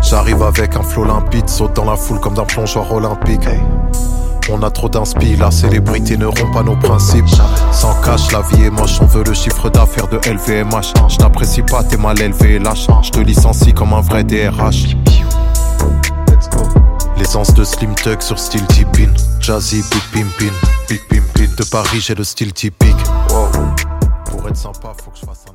J'arrive avec un flow limpide, saute dans la foule comme d'un plongeoir olympique. On a trop d'inspi, la célébrité ne rompt pas nos principes. Sans cash, la vie est moche, on veut le chiffre d'affaires de LVMH. Je t'apprécie pas, t'es mal élevé et lâche. Je te licencie comme un vrai DRH. L'essence de Slim Tug sur style Tippin. Jazzy, Big Pimpin. De Paris, j'ai le style typique. Pour être sympa, faut que je fasse